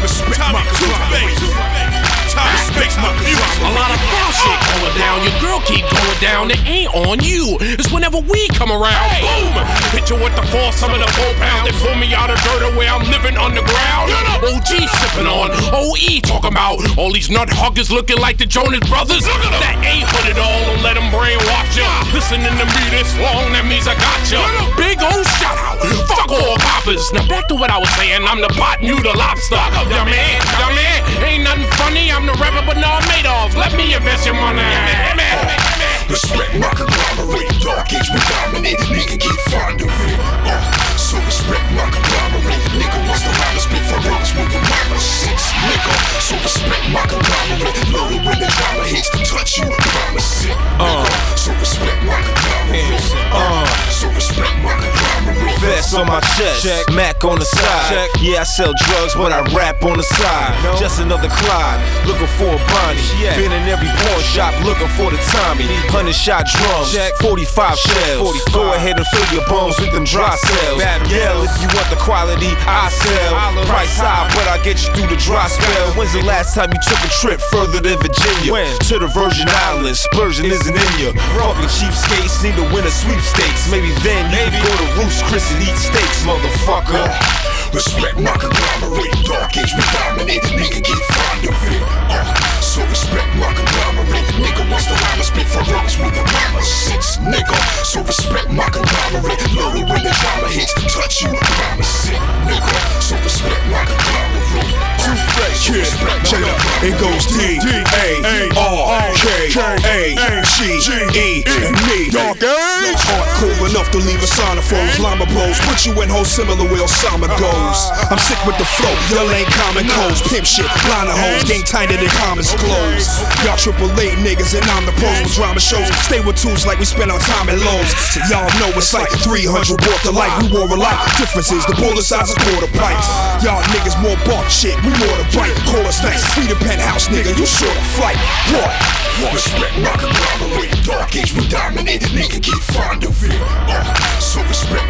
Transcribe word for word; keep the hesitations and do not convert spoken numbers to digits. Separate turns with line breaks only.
Respect my conglomerate. Respect my conglomerate.
A lot of foul shit going down. Your girl keep going down. It ain't on you. It's whenever we come around. Boom! Hit you with the force, some of the four pound. They pull me out of dirt where I'm living underground. O G sipping on. O E talking about all these nut huggers looking like the Jonas Brothers. That ain't hood at all. Don't let them brainwash ya. Listening to me this long, that means I got ya. Big old shout out. Fuck all coppers. Now back to what I was saying. I'm the pot, you the lobster. Yeah man, yeah man. Ain't nothing funny. I'm the rapper, but no I'm made of. Let me invest your money. Yeah, man.
Respect my conglomerate. Dark age we dominate. Nigga get fond of it. Uh, so respect my conglomerate. Nigga wants the line to spit for rings with the mama six. Nigga, so respect my conglomerate. Loaded when the drama hits, touch you, promise it. Nigga, so respect my conglomerate. Uh, so respect my conglomerate.
Vest on my chest, check. Mac on the side, check. Yeah, I sell drugs, but I rap on the side. No. Just another Clyde, looking for a Bonnie. Yeah. Been in every pawn shop, looking for the Tommy. Hundred shot drums, check. forty-five shells. forty-five. Go ahead and fill your bones with them dry cells. Yell if you want the quality, I sell. Price high, but I get you through the dry spell. When's the last time you took a trip further than Virginia? When? To the Virgin Islands, splurging isn't in ya. Fucking cheapskates need to win a sweepstakes. Maybe then you can go to Roost Chris and eat steaks, motherfucker.
Respect my conglomerate. Dark age we dominate. Nigga get fond of it. Uh, so respect my conglomerate. Nigga wants the line to spit for rings with the mama six. Nigga, so respect my conglomerate. Loaded when the drama hits, touch you, promise it. Nigga, so respect my conglomerate.
Too fresh, yeah. Check it out. It goes D A R K A G E and me. Dark age. Hardcore enough to leave a sign of foes. Llama blows, put you in whole similar where Osama goes. I'm sick with the flow, y'all ain't common codes. Pimp shit, line of hoes, gang tighter than common clothes. Y'all triple A niggas and I'm the pros with drama shows. Stay with tools like we spend our time at lows. So y'all know it's like three hundred brought to light. We wore alike, differences, the bullet size of quarter pipes. Y'all niggas more bark shit, we more to bite. Call us nice, we the penthouse nigga, you short of flight. What?
Respect my conglomerate. Dark age we dominate. Nigga get fond of it. Uh, so respect